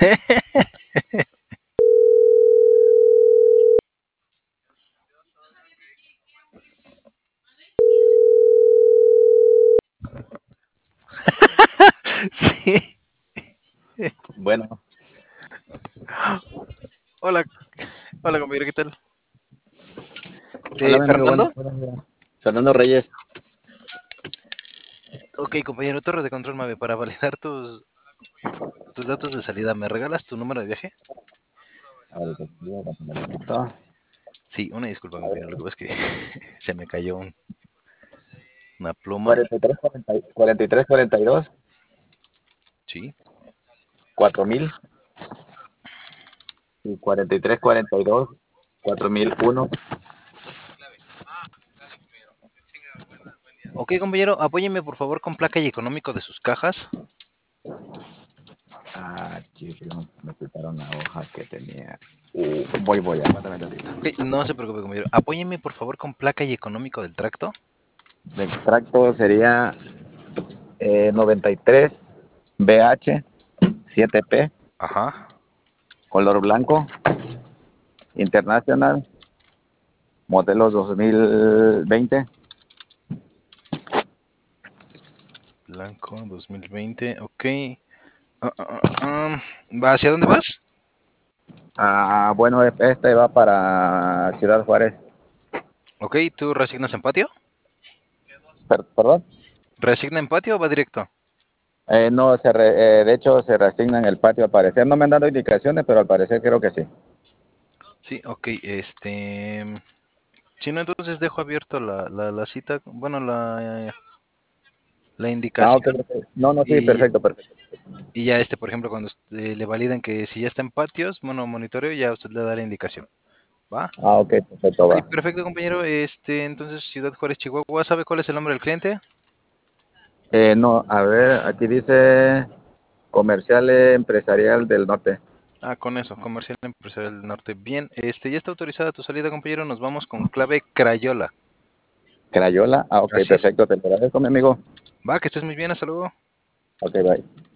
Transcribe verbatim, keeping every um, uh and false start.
Sí. Bueno. Hola, hola compañero, ¿qué tal? Hola, Eh, mi amigo. Bueno, ¿Fernando? Fernando Reyes. Ok, compañero, torre de control Mave, para validar tus, tus datos de salida, ¿me regalas tu número de viaje? A ver, pues, voy a poner un poquito. Sí, una disculpa, compañero, lo que pasa es que se me cayó un- una pluma. cuarenta y tres, cuarenta, cuarenta y tres, cuarenta y dos, Sí. cuatro mil y cuarenta y tres, cuarenta y dos, cuatro mil uno. Ok, compañero, apóyeme por favor con placa y económico de sus cajas. Ah, chicos, me quitaron la hoja que tenía. Uh, voy, voy, aguántame tantito. Ok, no se preocupe, compañero. Apóyeme por favor con placa y económico del tracto. El extracto sería eh, noventa y tres B H siete P, Ajá. color blanco, internacional, modelo dos mil veinte. Blanco dos mil veinte, ok. Ah, ah, ah, ¿Va hacia dónde vas? Ah, bueno, este va para Ciudad Juárez. Ok, ¿tú resignas en patio? Per- ¿Perdón? ¿Resigna en patio o va directo? Eh, no, se re- eh, de hecho se reasigna en el patio al parecer. No me han dado indicaciones, pero al parecer creo que sí. Sí, ok, este... Si no, entonces dejo abierto la, la, la cita, bueno, la, la Ah, ok. indicación Ok. No, no, sí, y, perfecto, perfecto. y ya este, por ejemplo, cuando eh, le validen que si ya está en patios, bueno, monitoreo, ya usted le da la indicación. ¿Va? Ah, ok, perfecto, Ok, va. perfecto, compañero. Este, entonces, Ciudad Juárez, Chihuahua, ¿sabe cuál es el nombre del cliente? Eh, no, a ver, aquí dice comercial eh, empresarial del norte. Ah, con eso, Comercial Empresarial del Norte. Bien, este, ya está autorizada tu salida, compañero. Nos vamos con clave Crayola. Crayola. Ah, ok, Así es. perfecto. Te agradezco, mi amigo. Va, que estés muy bien, hasta luego. Ok, bye.